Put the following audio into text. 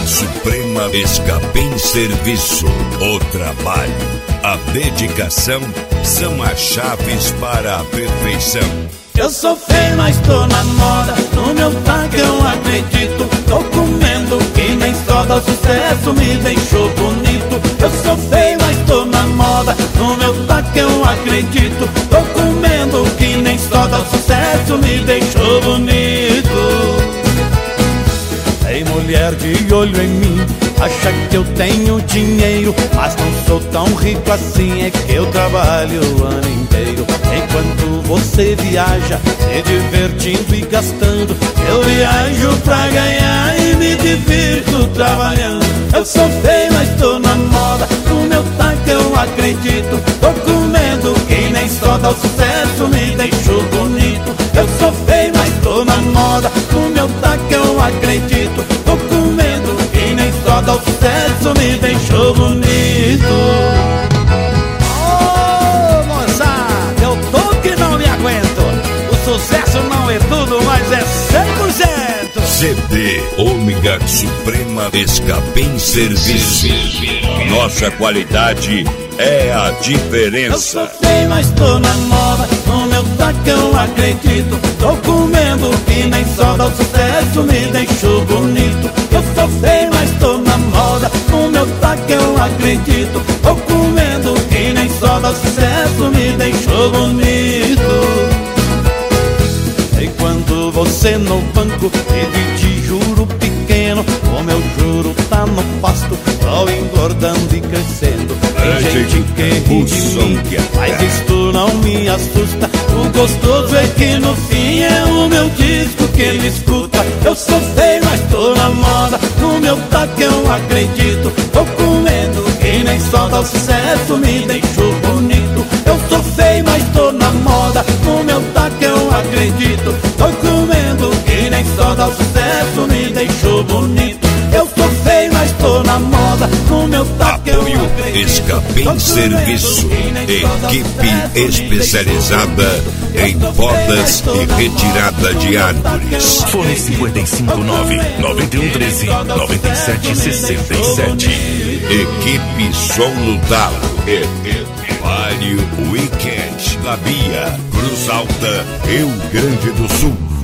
Suprema Escapim Serviço. O trabalho, a dedicação são as chaves para a perfeição. Eu sou feio, mas tô na moda. No meu tanque eu acredito. Tô comendo que nem soda. O sucesso me deixou bonito. Eu sou feio, mas tô na moda. No meu tanque eu acredito. Tô comendo que nem soda. O sucesso me deixou bonito. Tem mulher de olho em mim, acha que eu tenho dinheiro, mas não sou tão rico assim, é que eu trabalho o ano inteiro. Enquanto você viaja, se divertindo e gastando, eu viajo pra ganhar e me divirto trabalhando. Eu sou feio, mas tô na moda, no meu tanque eu acredito. Tô comendo que nem soda, o sucesso me deixou bonito. Eu sou feio, mas tô na moda, no meu tanque eu acredito. Tô comendo que nem soda, o sucesso me deixou bonito. Ô moçada, eu tô que não me aguento. O sucesso não é tudo, mas é 100%. CD Ômega Suprema Escapim Serviço. Nossa qualidade é a diferença. Eu sou feio, mas tô na moda, no meu tanque eu acredito. Tô comendo que nem soda, o sucesso me deixou bonito. Eu sou feio, mas tô na moda, no meu tanque eu acredito. Tô comendo que nem soda, o sucesso me deixou bonito. E quando você no banco vive de juro pequeno, o meu juro tá no pasto, só engordando e crescendo. Tem gente que ri de mim, mas isto não me assusta. O gostoso é que no fim é o meu disco que ele escuta. Eu sou feio, mas tô na moda, no meu taque eu acredito. Tô comendo que nem soda, o sucesso me deixou bonito. Eu sou feio, mas tô na moda, no meu taque eu acredito. Tô comendo que nem soda, o sucesso me deixou bonito. Eu sou feio, mas tô na moda, no meu taque eu acredito. Escapim Serviço, equipe especializada em podas e retirada de árvores. Fone 559-9113-9767. Equipe Som no Talo. Vale Weekend, Labia, Cruz Alta, Rio Grande do Sul.